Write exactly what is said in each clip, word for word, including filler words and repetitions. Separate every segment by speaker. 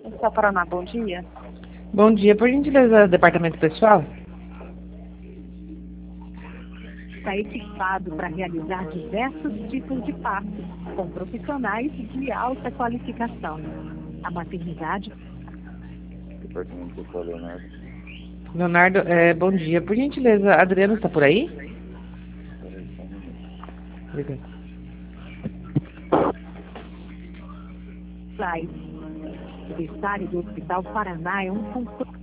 Speaker 1: Só Paraná, bom dia.
Speaker 2: Bom dia, por gentileza, departamento pessoal?
Speaker 3: Está equipado para realizar diversos tipos de partos, com profissionais de alta qualificação. A maternidade
Speaker 4: Departamento pessoal, Leonardo.
Speaker 2: Leonardo, é, bom dia. Por gentileza, Adriano está por aí?
Speaker 4: Peraí, só um minuto.
Speaker 2: Obrigado.
Speaker 3: faz. O berçário do Hospital Paraná é um conforto.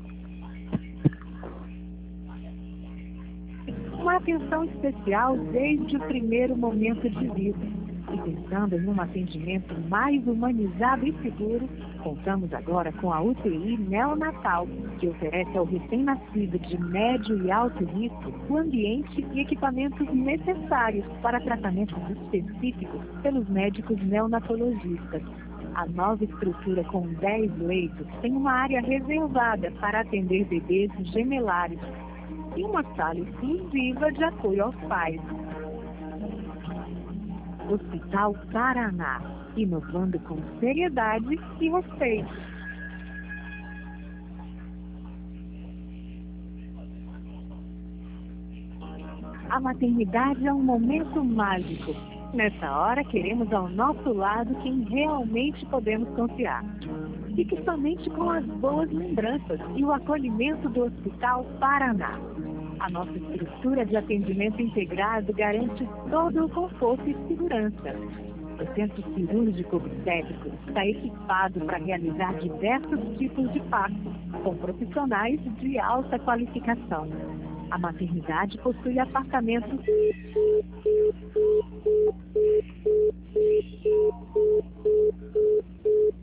Speaker 3: Uma atenção especial desde o primeiro momento de vida. E pensando em um atendimento mais humanizado e seguro, contamos agora com a U T I neonatal, que oferece ao recém-nascido de médio e alto risco o ambiente e equipamentos necessários para tratamentos específicos pelos médicos neonatologistas. A nova estrutura com dez leitos tem uma área reservada para atender bebês gemelares e uma sala exclusiva de apoio aos pais. Hospital Paraná, inovando com seriedade e respeito. A maternidade é um momento mágico. Nessa hora, queremos ao nosso lado quem realmente podemos confiar. Fique somente com as boas lembranças e o acolhimento do Hospital Paraná. A nossa estrutura de atendimento integrado garante todo o conforto e segurança. O Centro Cirúrgico Obstétrico está equipado para realizar diversos tipos de partos, com profissionais de alta qualificação. A maternidade possui apartamentos